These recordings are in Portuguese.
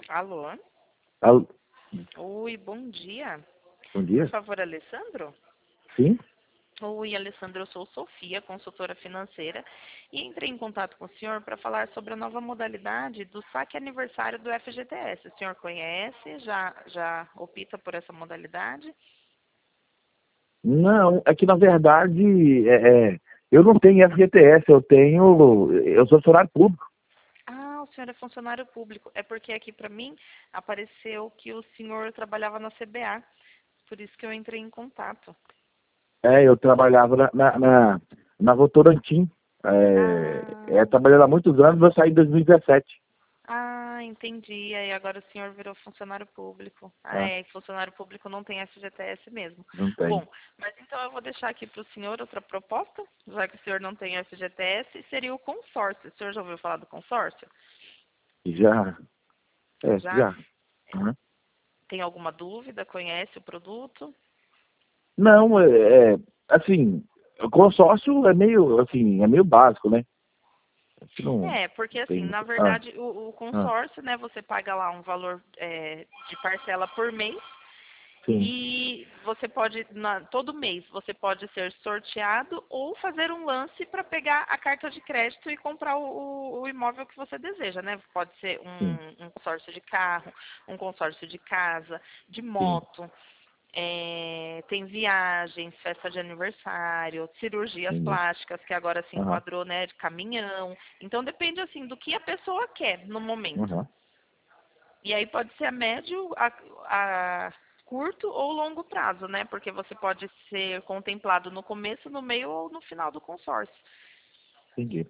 Alô? Alô, Oi, bom dia. bom Por dia. favor, Alessandro? Sim? Oi, Alessandro, eu sou Sofia, consultora financeira, e entrei em contato com o senhor para falar sobre a nova modalidade do saque aniversário do FGTS. O senhor conhece? Já opta por essa modalidade? Não, é que na verdade eu não tenho FGTS, eu sou funcionário público. Ah, o senhor é funcionário público. É porque aqui para mim apareceu que o senhor trabalhava na CBA. Por isso que eu entrei em contato. Eu trabalhava na Votorantim. Ah, Trabalhei lá há muitos anos, eu saí em 2017. entendi. Aí agora o senhor virou funcionário público. Ah, Tá? é, funcionário público não tem FGTS mesmo. Não tem. Bom, mas então eu vou deixar aqui para o senhor outra proposta, já que o senhor não tem FGTS, seria o consórcio. O senhor já ouviu falar do consórcio? Já, Já? já. Uhum. Tem alguma dúvida? Conhece o produto? Não, assim, o consórcio é meio básico, né? Acho que não É, porque assim, tem na muito. verdade, o Ah, consórcio, né, você paga lá um valor de parcela por mês. sim, E você pode, todo mês, você pode ser sorteado ou fazer um lance para pegar a carta de crédito e comprar o imóvel que você deseja, né? Pode ser sim, um consórcio de carro, um consórcio de casa, de sim. moto, tem viagens, festa de aniversário, cirurgias Entendi. plásticas, que agora se Aham, enquadrou, né, de caminhão. Então depende, assim, do que a pessoa quer no momento. aham. E aí pode ser a médio, a curto ou longo prazo, né? Porque você pode ser contemplado no começo, no meio ou no final do consórcio. Entendi.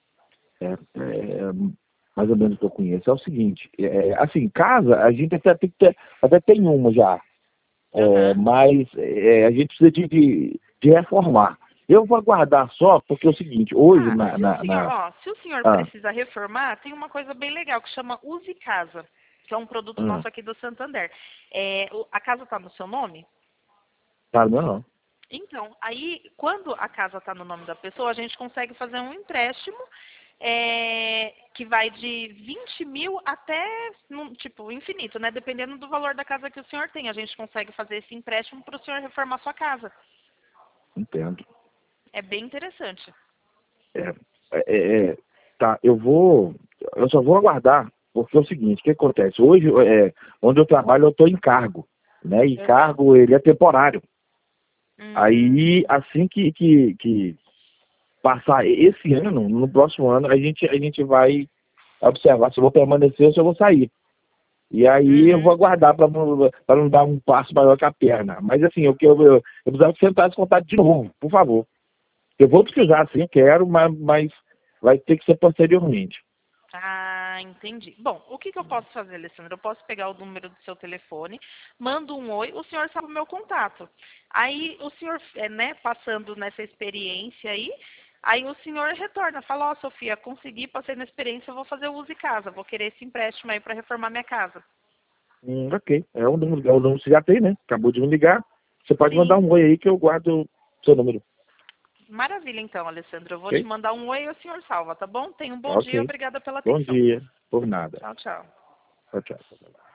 Mais ou menos o que eu conheço. É o seguinte, assim, casa, a gente até tem uma já, Aham. mas a gente precisa de reformar. Eu vou aguardar só, porque é o seguinte, hoje Ah, se o senhor ah, precisa reformar, tem uma coisa bem legal que chama Use Casa, que é um produto ah, nosso aqui do Santander. A casa está no seu nome? tá, não, Então, aí, quando a casa está no nome da pessoa, a gente consegue fazer um empréstimo que vai de 20 mil até, tipo, infinito, né? Dependendo do valor da casa que o senhor tem. A gente consegue fazer esse empréstimo para o senhor reformar sua casa. entendo. É bem interessante. É, tá, eu só vou aguardar, porque é o seguinte, o que acontece? Hoje, onde eu trabalho, eu estou em cargo, né? E Aham. cargo, ele é temporário. Aí, Hum, assim que passar esse ano, no próximo ano, a gente vai observar se eu vou permanecer ou se eu vou sair. E aí eu vou uhum. aguardar para não dar um passo maior que a perna. Mas assim, eu precisava que você entrasse em contato de novo, por favor. Eu vou Sim. precisar, sim, quero, mas vai ter que ser posteriormente. Ah, entendi. Bom, o que eu posso fazer, Alessandra? Eu posso pegar o número do seu telefone, mando um oi, o senhor sabe o meu contato. Aí o senhor, né, passando nessa experiência aí o senhor retorna, fala, ó, Sofia, consegui, passei na experiência, eu vou fazer o uso de casa, vou querer esse empréstimo aí para reformar minha casa. Ok. É o número que você já tem, né? Acabou de me ligar. Você pode mandar Sim. um oi aí que eu guardo o seu número. Maravilha, então, Alessandra. Eu vou te Ok? mandar um oi e o senhor salva, tá bom? Tenha um bom dia e Ok. obrigada pela Bom atenção. dia. Por nada. Tchau, tchau. Tchau, tchau.